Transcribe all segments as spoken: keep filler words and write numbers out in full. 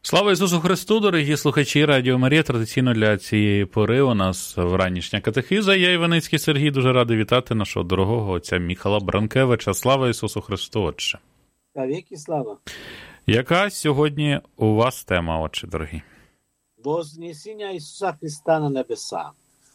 Слава Ісусу Христу, дорогі слухачі Радіо Марія. Традиційно для цієї пори у нас вранішня катехиза. Я, Іваницький Сергій, дуже радий вітати нашого дорогого отця Міхала Бранкевича. Слава Ісусу Христу, отче. Навіки слава. Яка сьогодні у вас тема, отче, дорогі? Вознесіння Ісуса Христа на небеса.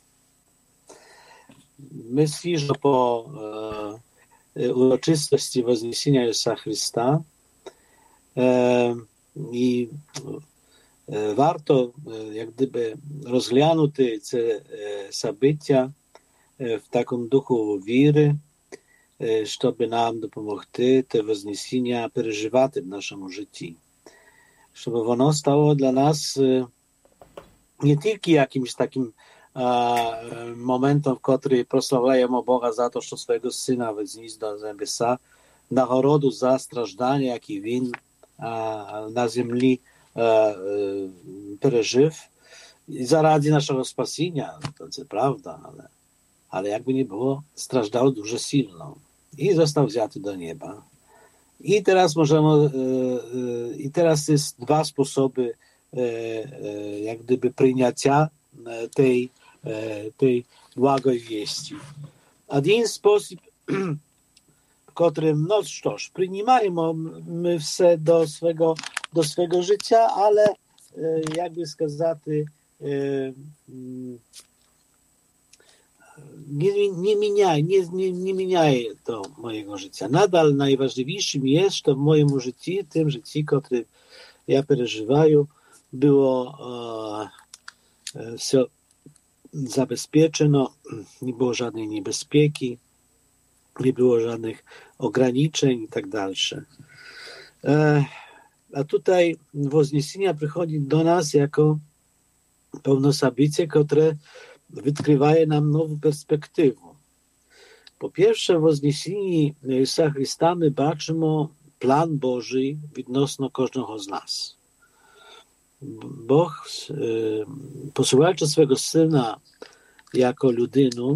Ми свіжо по е, урочистості Вознесіння Ісуса Христа. Е, І е, варто, е, як гdyby, розглянути це е, собиття е, в такому духу віри, е, щоб нам допомогти те Вознесіння переживати в нашому житті. Щоб воно стало для нас е, не тільки якимось таким е, моментом, в котрий прославляємо Бога за те, що свого Сина визніс до небеса, нагороду за страждання, які Він na ziemi e, przeżył i zaradzi naszego spasienia, to jest prawda, ale, ale jakby nie było, strażdał dużo silną i został wzięty do nieba. I teraz możemy, e, e, i teraz jest dwa sposoby e, e, jak gdyby przyjęcia tej, e, tej błagoj wieści. Jeden sposób котрим, no cóż, przyjmujemy my все do swego, do swego życia, ale jakby сказати, nie, nie zmienia, nie, nie, nie zmienia to mojego życia. Nadal najważniejszym jest, że w moim życiu, tym życiu, które ja przeżywаю, było e, все zabezpieczone, nie było żadnej niebezpieki, nie było żadnych ograniczeń i tak dalsze. A tutaj Woznesienie przychodzi do nas jako pewne sabicie, które odkrywa nam nową perspektywę. Po pierwsze, w Woznesieniu Jezusa Chrysta my baczymy plan Boży odnośnie każdego z nas. Bóg posyłając swego Syna jako ludynę,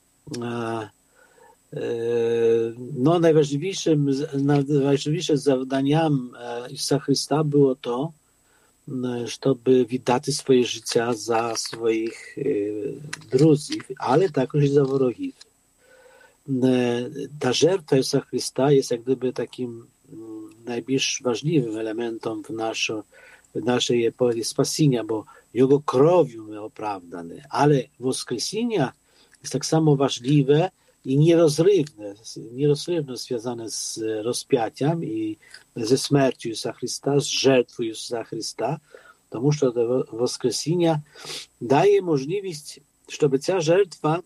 no najważniejszym, najważniejszym zadaniem Jezusa Chrysta było to, żeby wydać swoje życie za swoich druzów, ale także i za wrogów. Ta żertwa Jezusa Chrysta jest jak gdyby takim najbardziej ważnym elementem w, naszo, w naszej epoce spasienia, bo Jego krwią my opravdane, ale woskresenie jest tak samo ważliwe i nierozrywne, nierozrywne związane z rozpięciem i ze śmiercią Jezusa Chrysta, z żertwą Jezusa Chrysta, тому що to woskresenia daje możliwość, żeby ta żertwa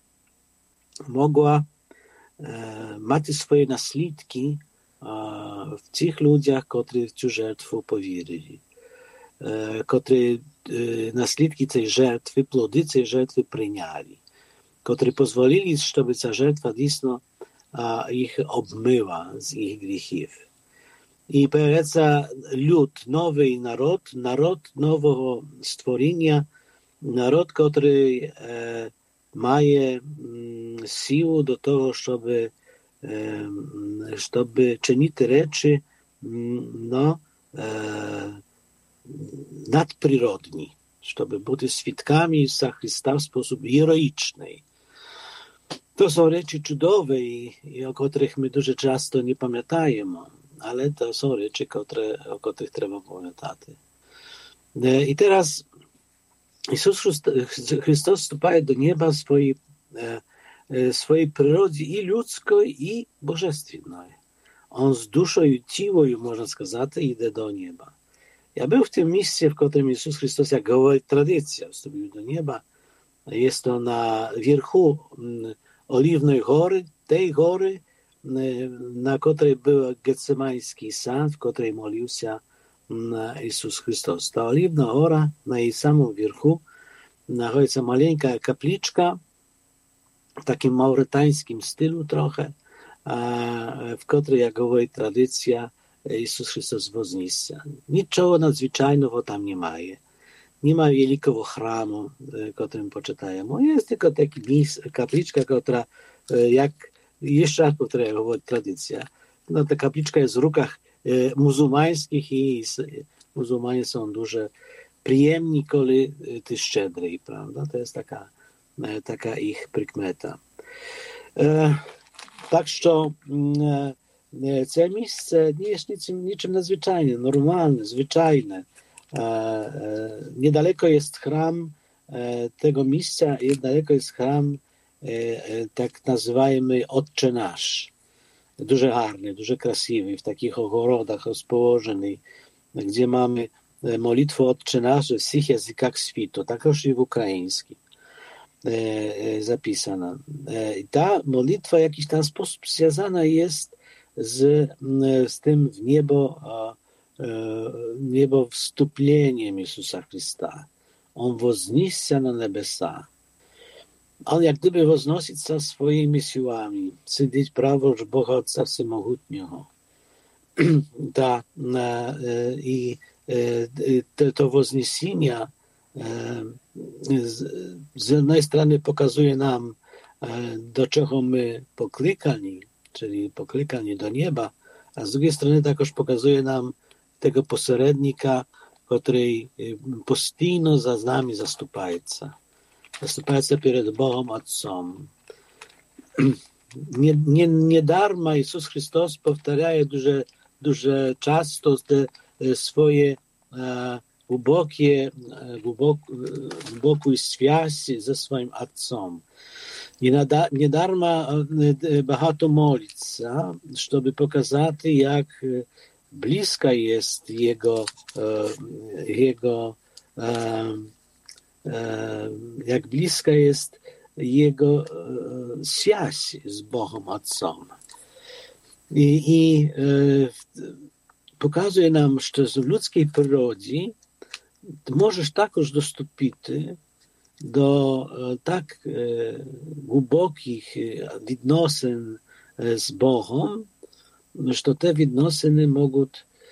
mogła e, mieć swoje naslідки e, w tych ludziach, którzy w tę żertwę powierzyli, e, którzy e, naslідки tej żertwy, plody tej żertwy przyjęli, którzy pozwolili, żeby ta żertwa dійсно ich obmyła z ich grzechów. I pojawiaється lud, nowy naród, naród nowego stworzenia, naród, który e, ma mm, siłę do tego, żeby, e, żeby czynić rzeczy mm, no, e, nadprzyrodni, żeby być świadkami Jezusa Chrysta w sposób heroiczny. To są rzeczy cudowe, i, i o których my dużo często nie pamiętajemy, ale to są rzeczy, które, o których trzeba pamiętać. I teraz Jezus Chrystus wstępuje do nieba w swojej, swojej przyrodzie i ludzkiej, i bożestwiennej. On z duszą i ciałem, można сказать, idzie do nieba. Ja był w tym miejscu, w którym Jezus Chrystus, jak mówi tradycja, wstąpił do nieba. Jest to na wierzchu Oliwnej Góry, tej góry, na której był Getsemański sad, w której modlił się Jezus Chrystus. Ta Oliwna Góra, na jej samym wierzchu, znajduje się maleńka kapliczka, w takim maurytańskim stylu trochę, w której, jak mówi tradycja, Jezus Chrystus wzniósł się. Niczego nadzwyczajnego tam nie ma. Nie ma wielkiego chramu, którym poczytajemy. Jest tylko taka kapliczka, która, jak jeszcze raz powtarzam, mówi tradycja. No, ta kapliczka jest w rukach muzułmańskich i muzułmanie są duże przyjemni, коли ty szczedry, prawda? To jest taka, taka ich prykmeta. E, tak, що e, це місце nie jest niczym, niczym nadzwyczajnym, normalne, zwyczajne. E, e, niedaleko jest chram e, tego miejsca, niedaleko jest chram e, e, tak nazywajmy Otcze Nasz. Дуже гарний, дуже красивий, в таких огородах розположений, gdzie mamy modlitwę Otcze Nasz w всіх язиках світу, також і в українській zapisana. I ta modlitwa w jakiś tam sposób związana jest z, z tym w niebo, niebo wstąpieniem Jezusa Chrysta. On wzniósł na niebesa. On jak gdyby wznosić się swoimi siłami, siedzieć praworząc Boga Otca Wszechmogutniego. Ta, I to, to wzniesienie z, z jednej strony pokazuje nam, do czego my poklikani, czyli poklikani do nieba, a z drugiej strony także pokazuje nam tego pośrednika, który postійно za nami zastępuje. Zastępuje przed Bogiem Ojcem. Nie, nie, nie darma Jezus Chrystus powtarza duże, duże często te swoje głębokie, głęboką związk ze swoim Ojcem. Nie darma багато молиться, żeby pokazać, jak bliska jest Jego, Jego jak bliska jest Jego związk z Bogiem Ojcem. I, i pokazuje nam, że w ludzkiej przyrodzie możesz także dostąpić do tak głębokich odnosин z Bogiem, że te odnosiny mogą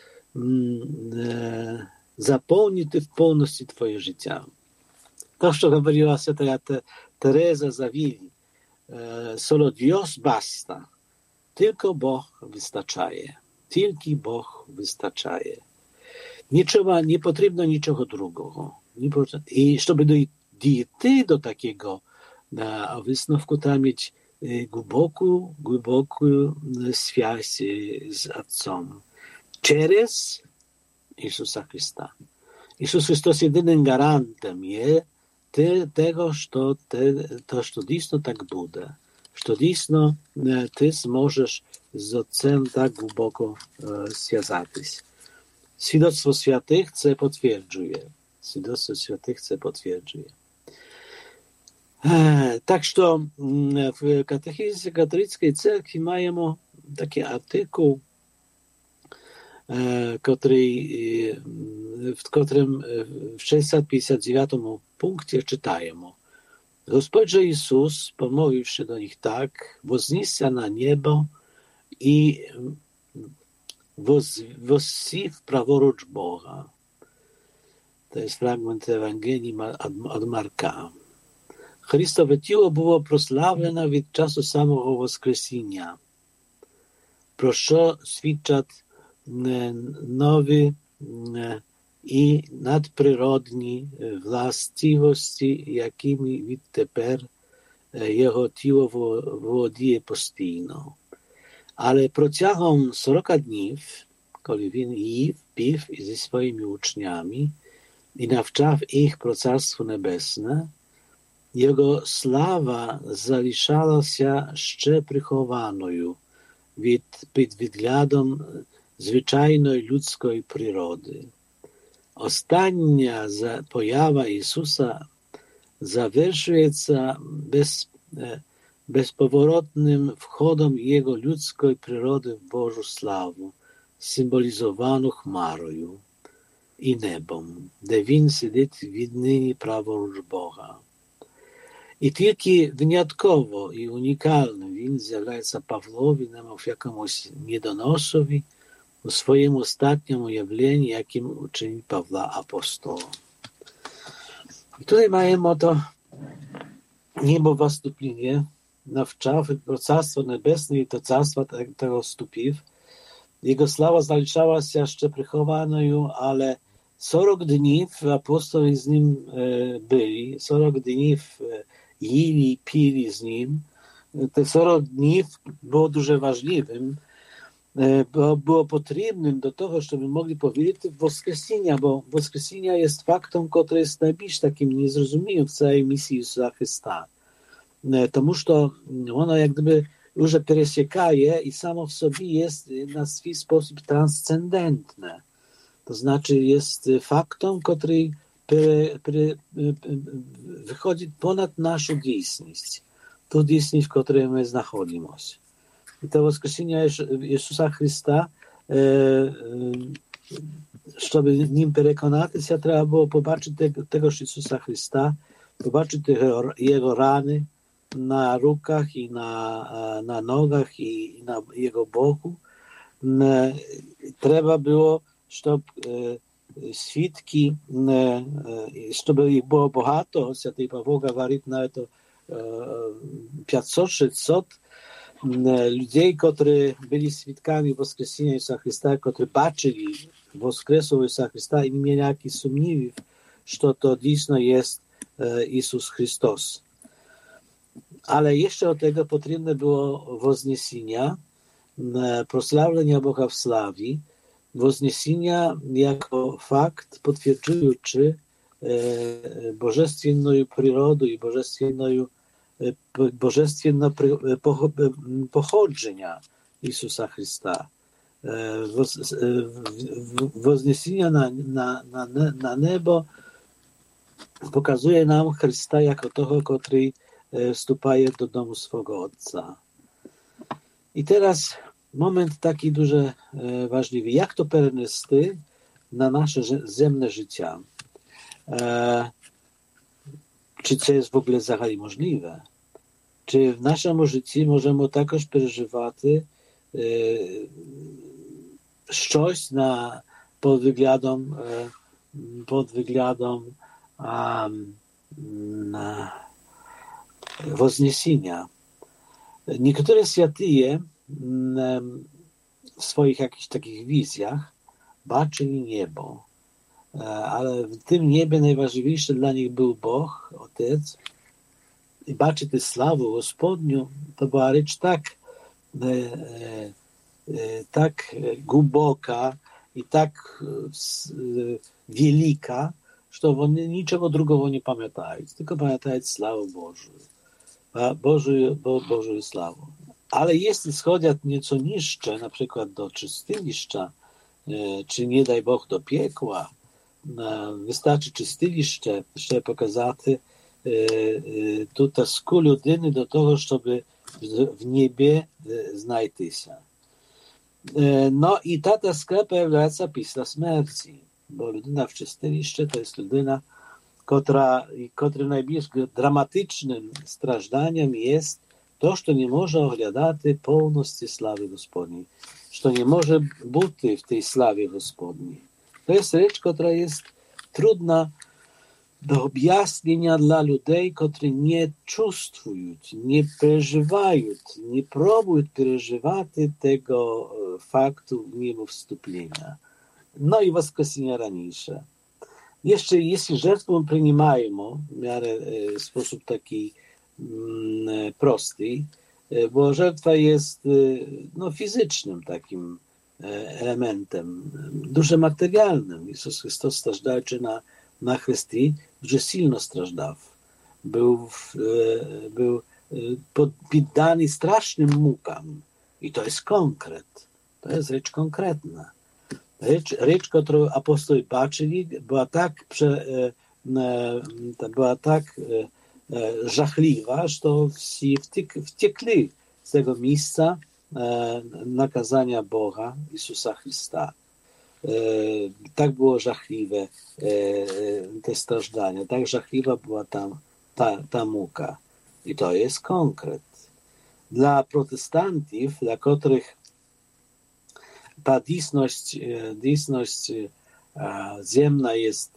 zapełnić w pełności twoje życie. To, co mówiła święta Teresa Zawili, solo Dios basta, tylko Bóg wystarczaje, tylko Bóg wystarczaje. Nie trzeba, nie potrzebno niczego drugiego. I żeby dojść do takiego wysновku, trzeba mieć głęboką, głęboką związk z Ojcem przez Jezusa Chrysta. Jezus Chrystus jedynym gwarantem jest tego, że to, to, że dійсно tak będzie. Że dійсно ty możesz z Ojcem tak głęboko związać. Świadectwo świętych to potwierdzuje. Świadectwo świętych to potwierdzuje. Tak, że w katechizmie katolickiej cerkwi mamy taki artykuł, który, w którym w sześćset pięćdziesiątym dziewiątym punkcie czytajemy: Gospodzie Jezus, pomówiwszy do nich tak, wzniósł na niebo i wzsił praworącz Boga. To jest fragment Ewangelii od Marka. Chrystowe ciało było prosławione od czasu samego Woskresenia. Proszę świadczyć nowy i nadprzyrodni właściwości, jakimi відтепер jego ciało właduje постійно. Ale протягом сорока днів, коли він їв, пив зі своїми учнями і навчав їх про Царство Небесне, його слава залишалася ще прихованою від, під відглядом звичайної людської природи. Остання поява Ісуса завершується без, безповоротним входом Його людської природи в Божу славу, символізовану хмарою і небом, де Він сидить віднині праворуч Бога. І тільки винятково і унікально Він з'являється Павлові, немов якомусь недоносові, у своєму остатньому явленні, яким учинить Павла Апостола. І тут маємо то niebo wstąpienie, nawczał do Carstwa Niebesne i do Carstwa tego wstąpił. Jego sława zaliczała się jeszcze przechowaną, ale сорок dni apostołowie z nim byli, сорок dni jeli, pili z nim. Te сорок dni było дуже важливим, bo było potrzebnym do tego, żeby mogli powiedzieć w Woskresenia, bo Woskresenia jest faktem, który jest najbliższy takim niezrozumieniem w całej misji Jezusa Chrysta. Тому что ono jak gdyby już пересекає i samo w sobie jest na swój sposób transcendentne. To znaczy jest faktem, który wychodzi ponad naszą działalność. Tą działalność, w której my znajdujemy się. I to Woskresenie Jezusa Chrysta, żeby nim przekonać się, trzeba było popatrzeć tego, tego Jezusa Chrysta, popatrzeć jego, jego rany na rukach i na, na nogach i na jego boku. Trzeba było, żeby świadki, żeby ich było bogato, Święty Paweł mówi nawet o pięćset sześćset ludzi, którzy byli świadkami Woskresenia Jezusa Chrysta, którzy patrzyli Woskresu Jezusa Chrysta i nie mieli jakichś sumniów, że to действительно jest Jezus Chrystus. Ale jeszcze od tego potrzebne było wzniesienia, prosławienia Boga w sławie, wzniesienia jako fakt potwierdzający bożestwienną przyrodę i bożestwienną bożestwienne pochodzenia Jezusa Chrysta. Wzniesienia na, na, na, na niebo pokazuje nam Chrysta jako tego, który wstępuje do domu swego Ojca. I teraz moment taki duże ważliwy. Jak to przenieść na nasze ziemne życie? Czy to jest w ogóle zagali możliwe? Czy w naszym życiu możemy także przeżywać coś na pod wyglądem pod wyglądem wzniesienia. Niektóre świętyje w swoich jakichś takich wizjach baczyli niebo, ale w tym niebie najważniejszy dla nich był Bóg, Ojciec. I baczyć sławę Gospodniu, to była rzecz tak, e, e, tak głęboka i tak e, wielka, że oni niczego drugiego nie pamiętają, tylko pamiętają sławę Bożą, Bożą, Bo, Bożą sławę. Ale jeśli schodzą nieco niższe, na przykład do czystyliszcza, e, czy nie daj Bóg do piekła, e, wystarczy czystyliszcze, żeby pokazać, tutaj sku ludyny do tego, żeby w niebie znajти się. No i ta toska pojawia się pісля śmierci, bo ludyna w czystyliszcze to jest ludyna, która, która najbardziej dramatycznym stражданiem jest to, że nie może oglądać pełności sławy Gospodniej, że nie może być w tej sławie Gospodniej. To jest rzecz, która jest trudna do objaśnienia dla ludzi, którzy nie czują, nie przeżywają, nie próbują przeżywać tego faktu mimo wstąpienia. No i Woskresenia raniejsze. Jeszcze jeśli żertwę przyjmujemy w miarę w sposób taki mm, prosty, bo żertwa jest no, fizycznym takim elementem, dużo materialnym. Jezus Chrystus stраждаючи na na Chrystii, że silno stраждав. Był, był poddany strasznym mukam. I to jest konkret. To jest rzecz konkretna. Rzecz, rzecz którą apostołowie baczyli, była tak, prze, była tak żachliwa, że wciekli z tego miejsca nakazania Boga, Jezusa Chrysta. Tak było żachliwe te stраждania, tak żachliwa była tam ta, ta muka. I to jest konkret. Dla protestantów, dla których ta действительность, действительность ziemna jest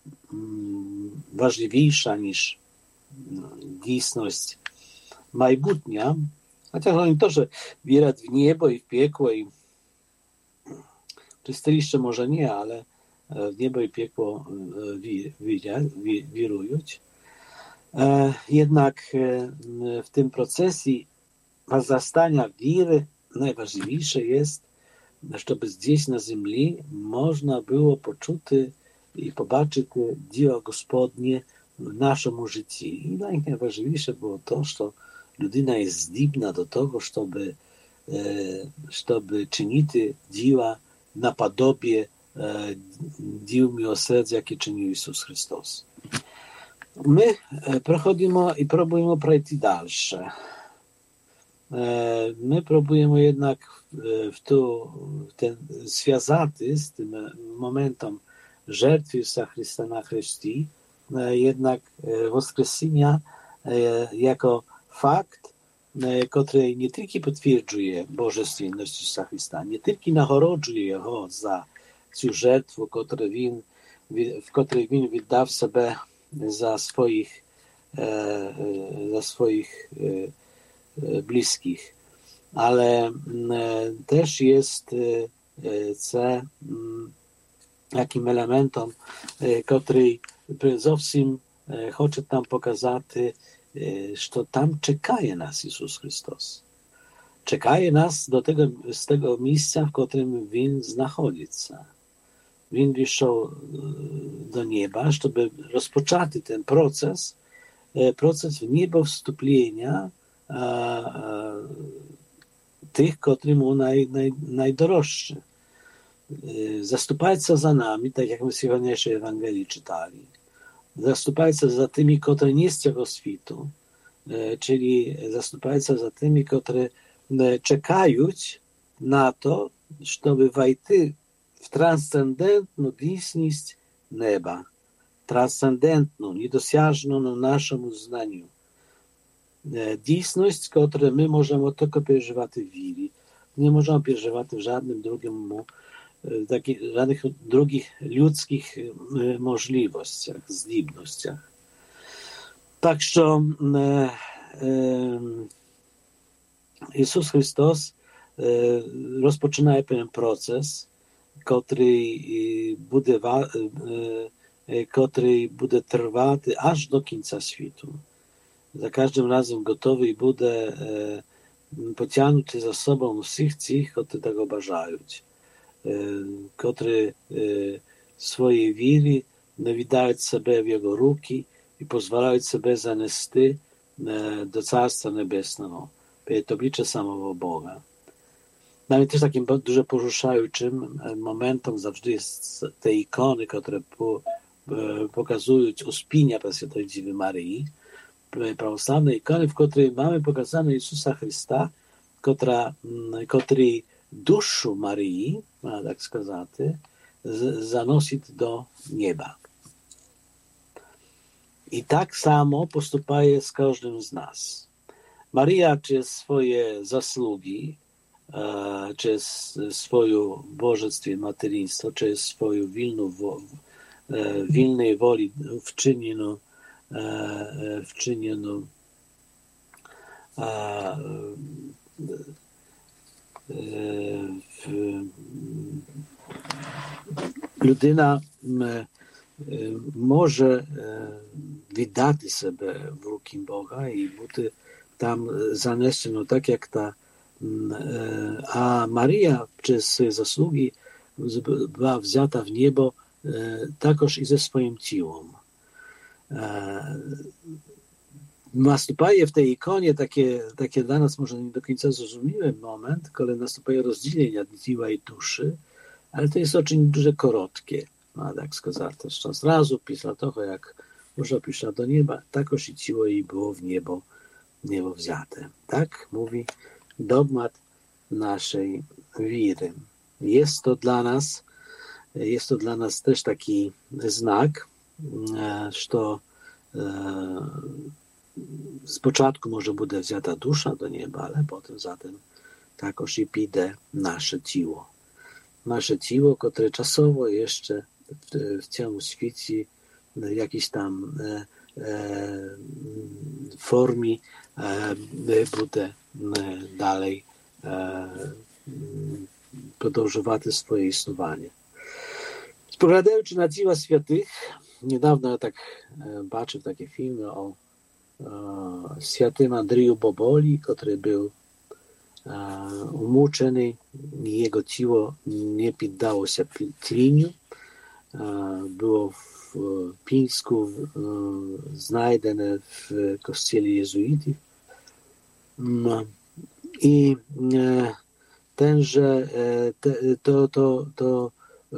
ważniejsza niż действительность майбутня, chociaż oni też wierzą w niebo i w piekło i czystyliście może nie, ale w niebo i piekło wirują. Jednak w tym procesie wzrastania wiry najważniejsze jest, żeby gdzieś na ziemi można było poczuć i zobaczyć dzieło Gospodnie w naszym życiu. I najważniejsze było to, że ludyna jest zdolna do tego, żeby, żeby czynić dzieła na podobie dzieł miłosierdzia, jakie czynił Jezus Chrystus. My przechodzimy i próbujemy przejść dalsze. My próbujemy jednak w, tu, w ten związaty z tym momentem żertwy Jezusa Chrysta na chrzcie, jednak woskresenia jako fakt, który nie tylko potwierdzuje bożestwienność Jezusa Chrysta, nie tylko narodzuje Jego za tę żertwę, w której On wydał sobie za swoich, za swoich bliskich, ale też jest це takim elementem, który zowsim chce nam pokazać, że tam czeka nas Jezus Chrystus. Czeka nas do tego, z tego miejsca, w którym On znajduje się. On wyszedł do nieba, żeby rozpocząć ten proces, proces w niebo wstąpienia tych, którym mu naj, naj, najdroższy. Zastupajcie za nami, tak jak my w dzisiejszej Ewangelii czytali. Zastupajcie za tymi, którzy nie z tego światu, czyli zastupajcie za tymi, którzy czekają na to, żeby wejść w transcendentną istność nieba, transcendentną, niedosiężną naszemu znaniu. Dійсність, którą my możemy tylko przeżywać w wierze. Nie możemy przeżywać w żadnym drugim, takich, żadnych drugich ludzkich możliwościach, zdolnościach. Tak, że e, e, Jezus Chrystus e, rozpoczyna pewien proces, który będzie, e, który będzie trwać aż do końca świata. Za każdym razem gotowy i będzie e, pociągnąć za sobą wszystkich tych, którzy tego bажаją, e, którzy e, swojej wiry nawidają sobie w Jego ruki i pozwalają sobie zanieść e, do Carstwa Niebesnego, przed oblicze samego Boga. Nawet też takim dużo poruszającym momentem zawsze jest te ikony, które po, e, pokazują uspienia Preszczęsnej Dziewy Maryi, prawosławnej ikony, w której mamy pokazane Jezusa Chrysta, która, który duszę Maryi, tak skazać, zanosi do nieba. I tak samo postępuje z każdym z nas. Maria przez swoje zasługi, przez swoją bożestwie materinstwo, przez swoją wilną, wilnej woli wczynioną wczyniono ludyna może wydać sobie w ruki Boga i być tam zaneszono tak jak ta, a Maria przez swoje zasługi była wzięta w niebo takoż i ze swoim ciałem. Następuje w tej ikonie takie, takie dla nas może nie do końca zrozumiały moment, kiedy następuje rozdzielenie ciała i duszy, ale to jest очень duże krótkie, no, tak skazać, to zrazu pisla tego, jak może pisze do nieba, takoż i ciało jej było w niebo, niebo wzięte. Tak mówi dogmat naszej wiry. Jest to dla nas, jest to dla nas też taki znak, że z początku może będzie wzięta dusza do nieba, ale potem zatem takoż i pójdzie nasze ciało. Nasze ciało, które czasowo jeszcze w, w ciągu świeci jakiejś tam e, e, formie e, będzie dalej e, podążować swoje istnienie. Spoglądając na dzieła świętych, niedawno ja tak baczył takie filmy o świętym Andrzeju Boboli, który był umuczony, jego ciało nie poddało się tleniu. Było w Pińsku znajdzione w kościele jezuitów. I tenże to, to, to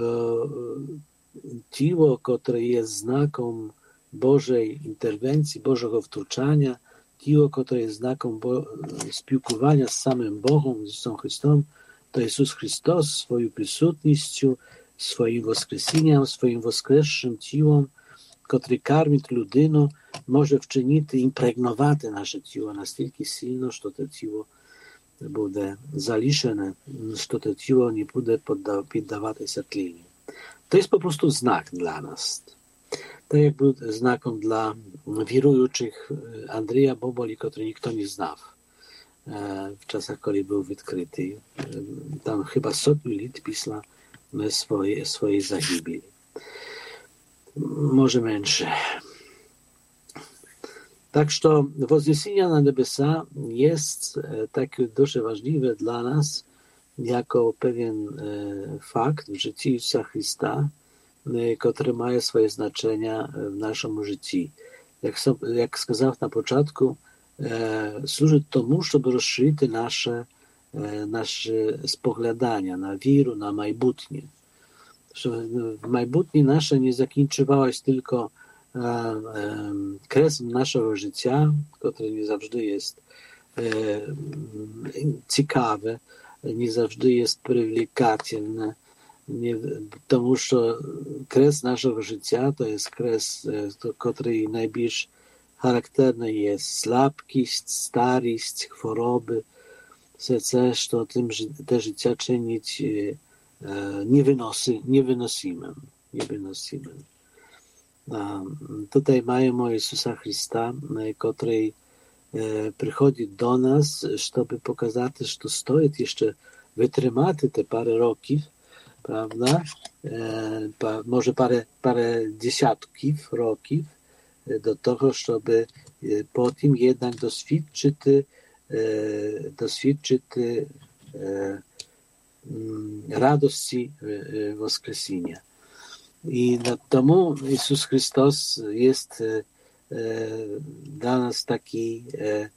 ciało, które jest znakiem Bożej interwencji, Bożego wtrącania, ciało, które jest znakiem Bo- spілкування z samym Bogiem, z Jezusem Chrystusem, to Jezus Chrystus swoją присутністю, swoim woskreseniem, swoim woskresszym ciałem, który karmi ludину, może wczynić impregnować nasze ciało настільки silno, że to ciało będzie zaliczone, że to ciało nie będzie poddawać się tleniu. To jest po prostu znak dla nas. Tak jak był znakiem dla wierujących Andrzeja Boboli, który nikt nie znał w czasach, kiedy był odkryty. Tam chyba setniu lat pisla swojej, swojej zagibili. Może mniejsze. Tak, że wzniesienie na niebiosa jest tak дуже ważne dla nas, jako pewien fakt w życiu Jezusa Chrystusa, który ma swoje znaczenie w naszym życiu. Jak, sobie, jak сказав na początku, e, służy temu, żeby rozszerzyć nasze, e, nasze spoglądania na wiarę, na майбутнє. W майбутнє nasze nie zakończywało się tylko e, e, kresem naszego życia, który nie zawsze jest e, ciekawy, nie zawsze jest привлекательny. Nie, тому що kres naszego życia to jest kres, który najbardziej charakterny jest słabkość, starość, choroby. Все що tym te życia czynić niewynosimym. niewynosimym. Tutaj mamy Jezusa Chrystusa, który przychodzi do nas, żeby pokazać, że stoi jeszcze wytrzymać te parę roków, prawda? E, pa, może parę, parę dziesiątków roków do tego, żeby po tym jednak doświadczyć, e, doświadczyć e, radości e, woskresenia. I temu Jezus Chrystus jest e, dla nas taki e,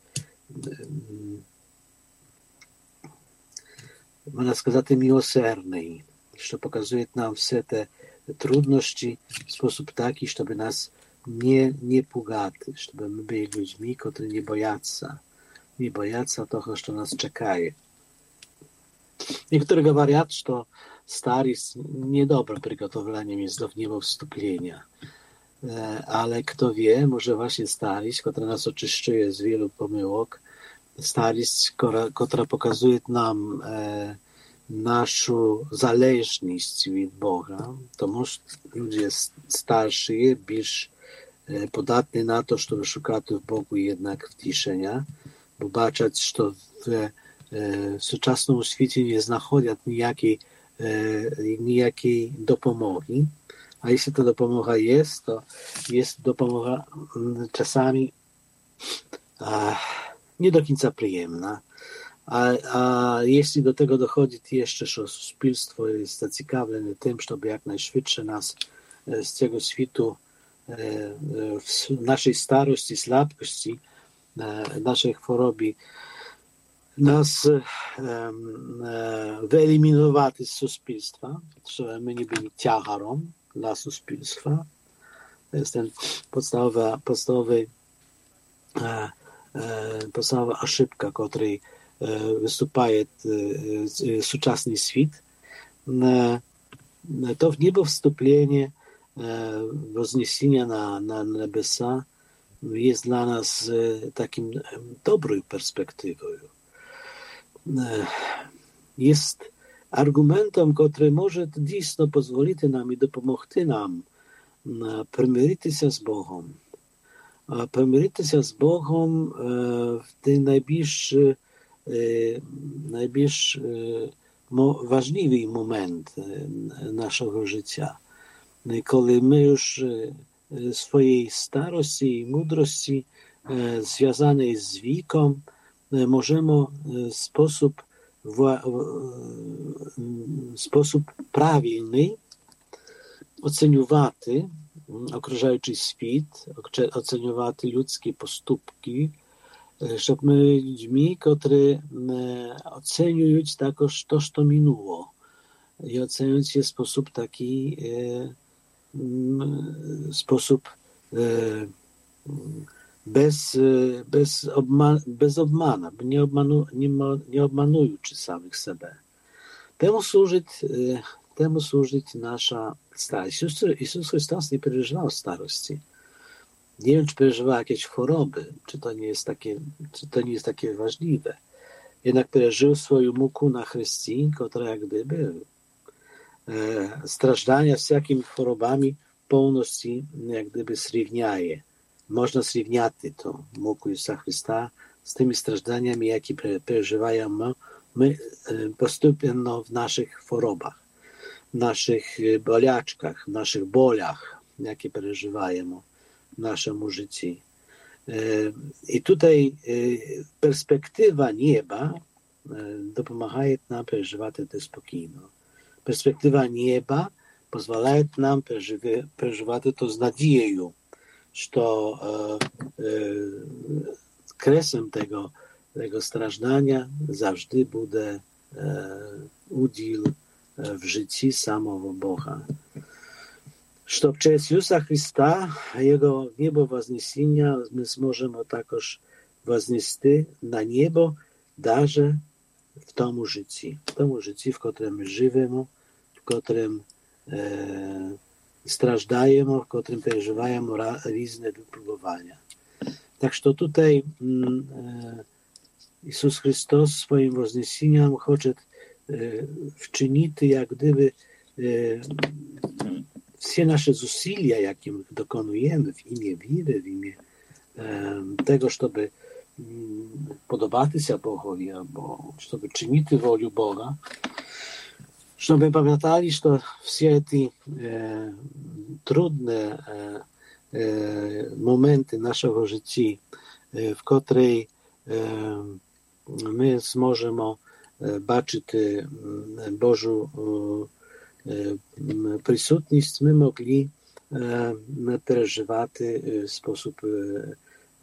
można сказать, miłosierny, że pokazuje nam wszystkie te trudności w sposób taki, żeby nas nie, nie pugać, żeby my byli ludźmi, którzy nie boją się, nie boją się tego, co nas czeka. Niektórzy mówią, że starość niedobrym przygotowaniem jest do niebowstąpienia. Ale kto wie, może właśnie starość, która nas oczyszczuje z wielu pomyłek, starość, która pokazuje nam e, naszą zależność od Boga, to może ludzie starsi, bardziej e, podatni na to, żeby szukać w Bogu jednak wciszenia, bo bacząc, że w, e, w współczesnym świecie nie znajdują nijakiej, e, nijakiej dopomogi, a jeśli ta dopomoga jest, to jest dopomoga czasami a, nie do końca przyjemna. A, a jeśli do tego dochodzi jeszcze, że społeczeństwo jest zaciekawione tym, żeby jak najszybciej nas z tego światu, w naszej starości, słabkości, naszej choroby, nas wyeliminować z społeczeństwa, żeby my nie byli ciężarem dla społeczeństwa. To jest ten podstawowy, podstawowy podstawowa ошибка, której występuje współczesny świat, to w niebowstąpienie, wzniesienie na, na niebiosa jest dla nas takim dobrą perspektywą. Jest argumentem, który może dziś pozwolić nam i dopomóc nam przymierzyć się z Bogiem. Przymierzyć się z Bogiem w ten najbliższy, najbliższy ważliwy moment naszego życia. Коли my już swojej starości i mądrości związanej z wiekiem możemy w sposób, w sposób prawilny oceniувати окружаючий світ, оцінювати людські поступки, щоб ми людьми, котрі оцінюють також то, що минуло. I oceniać je w sposób taki, e, sposób e, bez, bez, obma, bez obmana, nie, obmanu, nie, nie obmanując samych siebie. Temu służyć, e, temu służyć nasza starość. Jezus, Jezus Chrystus nie przeżywał starości. Nie wiem, czy przeżywał jakieś choroby, czy to nie jest takie, czy to nie jest takie ważliwe. Jednak przeżył swoją muku na Chrystii, która jak gdyby stраждання всякими хворобами повністю, як гdyby, зрівняє. Можна зрівняти ту муку Ісуса Христа з тими стражданнями, які переживаємо ми постійно в наших хворобах, в наших болячках, в наших болях, які переживаємо в нашому житті. І тут перспектива неба допомагає нам переживати це спокійно. Perspektywa nieba pozwala nam przeżywać to z nadzieją, że kresem tego, tego stраждania zawsze będzie udział w życiu samego Boga. Że przez Jezusa Chrysta, Jego niebo wzniesienia, my możemy także wznieść na niebo, даже w tomu życiu, w tomu życiu, w którym żyjemy, w którym e, strażdajemy, w którym przeżywamy różne wypróbowania. Tak, że tutaj mm, e, Jezus Chrystus swoim wzniesieniem chce e, wczynić, jak gdyby e, wszystkie nasze zasilia, jakie dokonujemy w imię wiary, w imię e, tego, żeby podobać się Bogowi, albo żeby czynić wolę Boga, żeby pamiętali, że wszystkie te e, trudne e, e, momenty naszego życia, e, w której e, my możemy zobaczyć Bożą e, присутність, my mogli e, przeżywać w sposób e,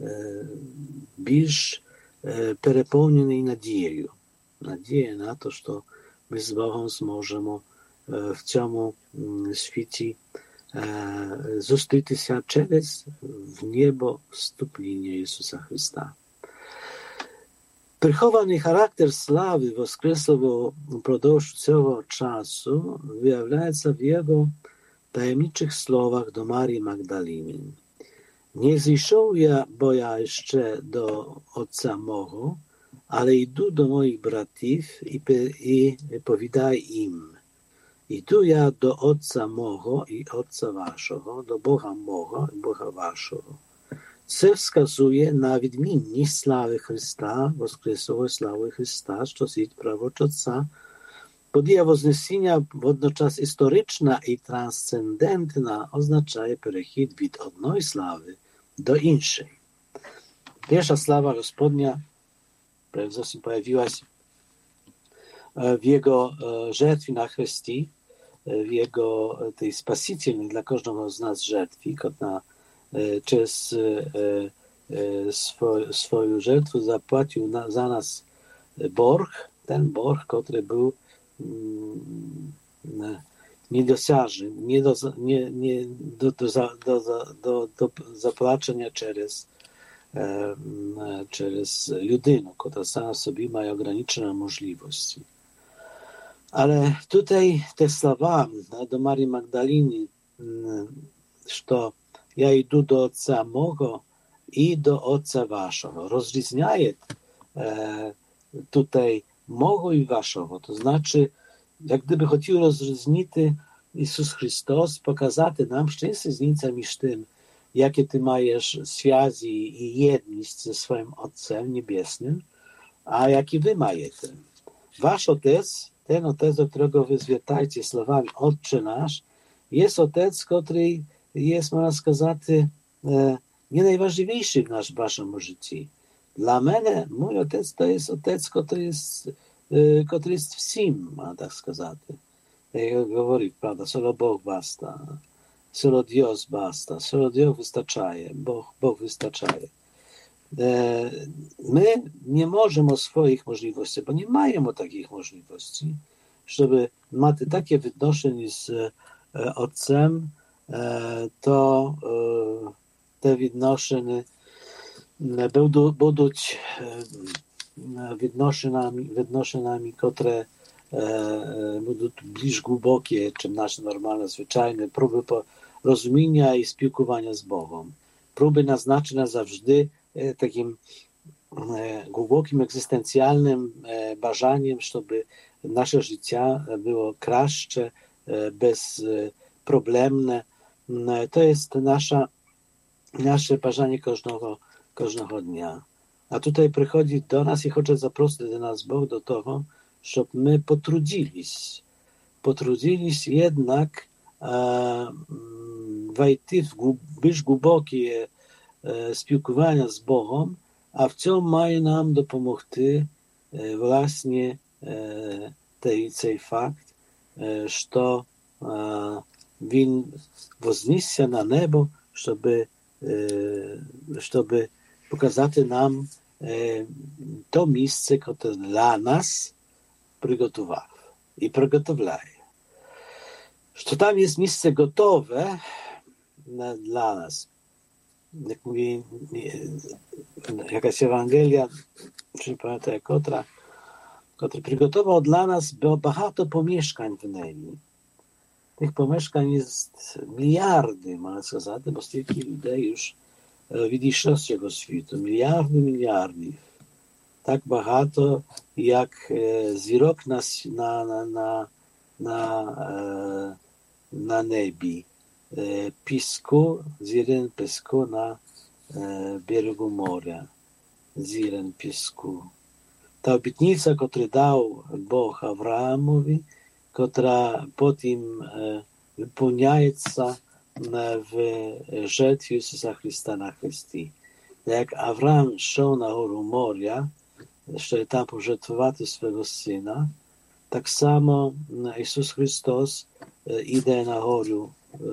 більш переповнений надією. Надія на те, що ми з Богом зможемо в цьому світі зустрітися через в небо вступлення Ісуса Христа. Прихований характер слави Воскреслого впродовж цього часу виявляється в Його таємничих словах до Марії Магдаліни. Nie zjszał ja, bo ja jeszcze do Ojca mego, ale idę do moich bratów i, i powiedaj im. Idę ja do Ojca mego i Ojca waszego, do Boga mego i Boga waszego. Це wskazuje na відмінність слави Христа, Воскреслої слави Христа, що сидить праворуч Отця. Подія Вознесіння водночас історична і трансцендентна означає перехід від одної слави do inszej. Pierwsza sława Gospodnia pojawiła się w Jego żertwie na Chrystii, w Jego tej spasitelnej dla każdego z nas żertwie, która przez swoj, swoją żertwę zapłacił na, za nas borg, ten borg, który był niedosiężny, nie do, nie, nie do, do, do, do, do zapłacenia przez, e, przez ludynę, która sama sobie ma ograniczone możliwości. Ale tutaj te słowa do Marii Magdaliny, że ja idę do Ojca mego i do Ojca waszego, rozróżniaje e, tutaj mego i waszego, to znaczy jak gdyby хотів розрізнити Ісус Христос, показати нам, що є різниця між тим, яке ти маєш зв'язі і єдність зі своїм Отцем Небесним, а які ви маєте. Ваш Отець, ten Отець, do którego wy zwiertajcie słowami Otcze nasz, є отець, котрий є, можна сказати, не найважливіший в наш, вашому житті. Для мене, мій отець, то є отець, котрий, котрий всім, можна так сказати. Я говорив, правда, solo Бог баста, solo Dios баста, solo Dios вистачає, Бог, Бог вистачає. Ми не можемо своїх можливостей, бо не маємо таких можливостей, щоб мати таке відношення з Отцем, то te відношення будуть відношеннями, відношеннями, które будуть більш глибокі, ніж наші нормальні, звичайні próby porozumienia і спілкування з Богом. Próby naznaczone завжди таким głębokim, egzystencjalnym bażaniem, żeby nasze życie było краще, bezproblemne. To jest nasza, nasze bażanie każdego, każdego dnia. A tutaj przychodzi do nas i chce zaprosić do nas Bóg do tego, żeby my potrudziliśmy. Potrudziliśmy jednak e, wejść w bільш głębokie спілкування з Богом, а в цьому має нам допомогти власне цей факт, що він вознісся на небо, щоб, щоб показати нам то місце, яке для нас приготував і приготовляє. Що там є місце готове dla nas. Jak mówi jakaś Ewangelia, czy pamiętam jak otra, który przygotował dla nas багато pomieszkań w niebie. Tych pomieszkań jest miliardy, można сказать, bo stільки людей już відійшло з цього світу. Miliardy, miliardy. Tak багато, jak zirok na, na, na, na, na, na niebie. Піску, зірен піску на берегу моря, зірен піску. Та обітниця, яку дав Бог Авраамові, яка потім виповняється в жертві Ісуса Христа на Христі. Як Авраам йшов на гору моря, щоб там пожертвувати свого сина, так само Ісус Христос іде на гору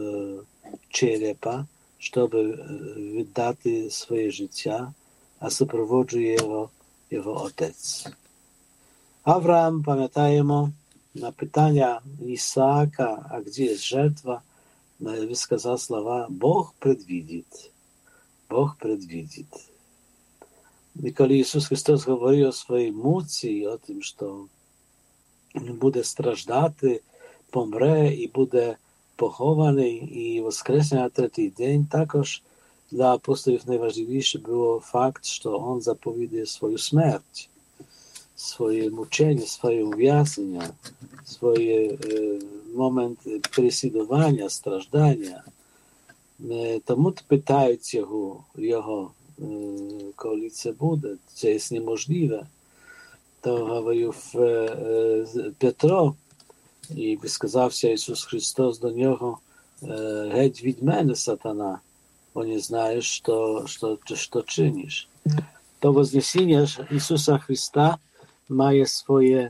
черепа, щоб віддати своє життя, а супроводжує його, його отець. Авраам, пам'ятаємо, на питання Ісаака, а де є жертва, висказав слова «Бог предвидить». Бог предвидить. І коли Ісус Христос говорив о своїй муці, о тим, що буде страждати, помре і буде похований і воскресне на третій день, також для апостолів найважливіше було факт, що він заповідає свою смерть, своє мучення, своє ув'язнення, свій е, момент переслідування, страждання. Е, тому питають його, його е, коли це буде, це є неможливе. То говорив е, е, Петро, і висказався Ісус Христос до нього: «Геть від мене, сатана, бо не знаєш, що, що, що чиниш». То вознесіння Ісуса Христа має своє,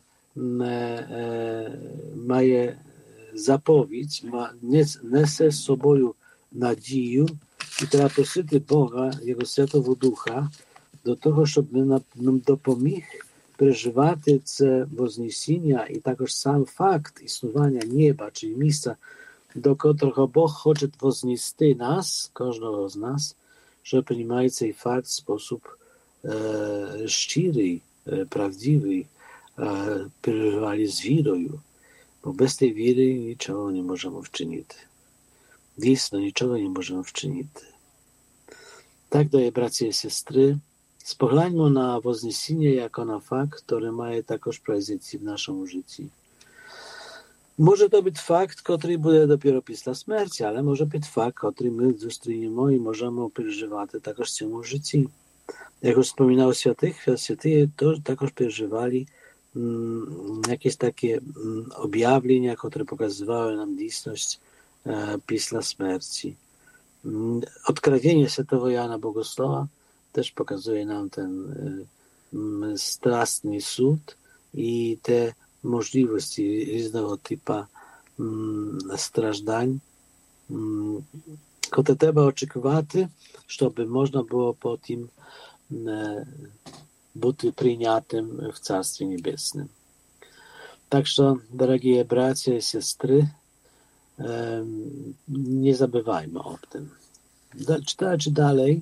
має заповідь, несе з собою надію, і треба просити Бога, Його Святого Духа, до того, щоб він нам допоміг переживати це вознесіння і також сам факт існування неба, чи місця, до котрого Бог хоче вознести нас, кожного з нас, що приймає цей факт в спосіб е, щирий, е, правдивий, е, переживали з вірою, бо без тієї віри нічого не можемо вчинити. Дійсно, нічого не можемо вчинити. Так, дорогі браті і сестри, spoglądajmy na wozniesienie jako na fakt, który ma także prezydencję w naszym życiu. Może to być fakt, który będzie dopiero po śmierci, ale może być fakt, który my dostrzegniemy i możemy przeżywać także w tym życiu. Jak już wspominał świętych, święty to także przeżywali um, jakieś takie um, objawienia, które pokazywały nam istność після смерті. Odkrawienie Świętego Jana Bogosława też pokazuje nam ten straszny sąd i te możliwości różnego typu stраждань, które trzeba oczekiwać, żeby można było po tym być przyjętym w Carstwie Niebiesnym. Także, drogie bracia i siostry, nie zabywajmy o tym. Czytając dalej,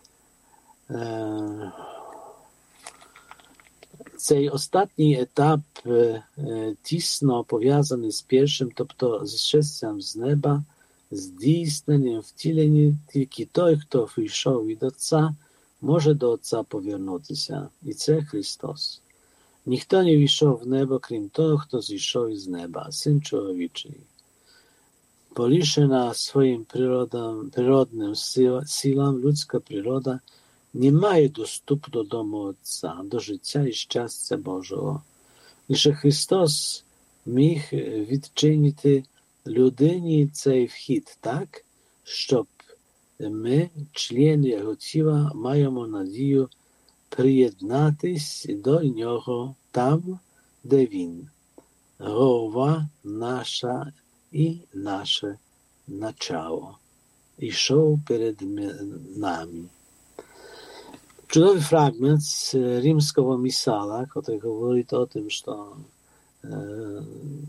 цей ostatni etap тісно пов'язаний з першим, тобто з шестям з неба, здійсненням втілення, тільки той, хто вийшов від Отця, може до Отця повернутися, і це Христос. Ніхто не війшов в небо, крім того, хто зійшов із неба, Син Чоловічий. Полишена своїм природним силам, людська природа не має доступу до дому Отця, до життя і щастя Божого. Лише Христос міг відчинити людині цей вхід так, щоб ми, члени його тіла, маємо надію приєднатись до нього там, де він, голова наша і наше начало, ішов перед нами. Чудовий фрагмент з римського місала, який говорить о тим, що е,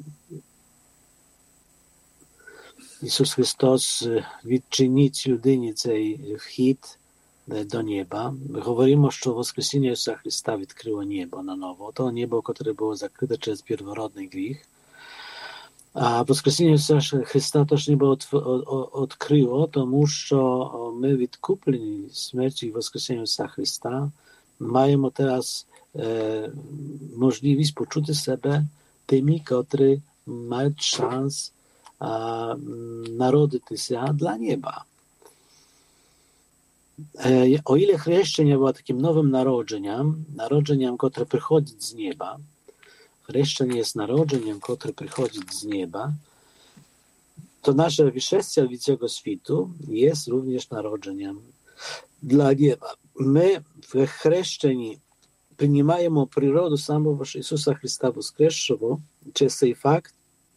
Ісус Христос відчинить людині цей вхід до неба. Говоримо, що Воскресіння Ісуса Христа відкрило небо на ново. То небо, яке було закрите через первородний гріх. А Воскресіння Ісуса Христа теж небо відкрило, тому що ми відкуплені смертю і Воскресіння Ісуса Христа. Маємо зараз е, можливість почути себе тими, які мають шанс а, народитися для неба. Е, о ile хрещення було таким новим народженням, народженням, яке приходить з неба, хрещення є народженням, яке приходить з неба, to nasze wyjście z tego światu jest również narodzeniem dla nieba. My w chrzczeniu przyjmujemy przyrodę samego Jezusa Chrysta Woskreszonego, przez ten fakt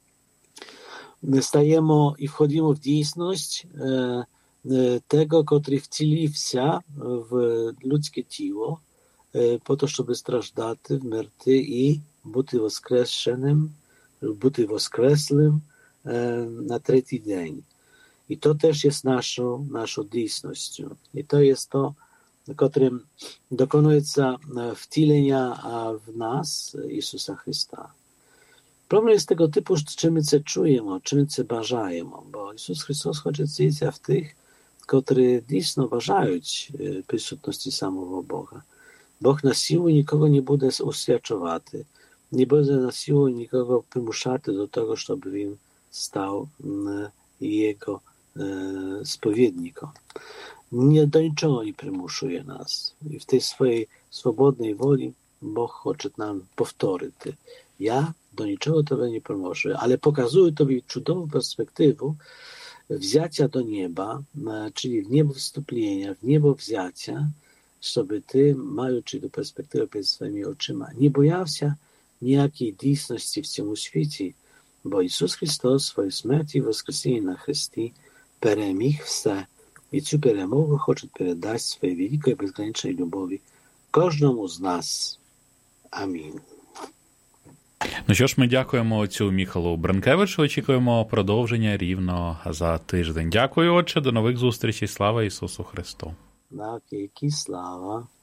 stajemy i wchodzimy w dziejsność tego, który wcielił się w ludzkie ciało, po to, żeby strażdać w śmierci i być woskreszonym, być woskresłym na trzeci dzień. I to też jest naszą, naszą dійsnością. I to jest to, którym dokonuje się wcielenia w nas Jezusa Chrysta. Problem jest tego typu, czy my się czujemy, czy my się bażajemy, bo Jezus Chrystus chce zjeść w tych, którzy dійсно бажають присутності самого Бога. Бог на силу нікого не буде освячувати, не буде на силу нікого примушати до того, щоб він stał jego e, spowiednikiem. Nie do niczego nie przymuszuje nas. I w tej swojej swobodnej woli Bóg chce nam powtórzyć. Ja do niczego tobie nie przymuszę, ale pokazuję tobie cudową perspektywę wzięcia do nieba, czyli w niebo wstąpienia, w niebo wzięcia, żeby ty, mając tę perspektywę przed swoimi oczyma, nie bojał się niejakiej dійsności w tym świecie, bo Ісус Христос своєю смертю і воскресіння на Христі переміг все, і цю перемогу хоче передати своєї великої безграничної любові кожному з нас. Амінь. Ну що ж, ми дякуємо отцю Міхалу Бранкевичу, очікуємо продовження рівно за тиждень. Дякую, отче, до нових зустрічей. Слава Ісусу Христу. Навіки слава.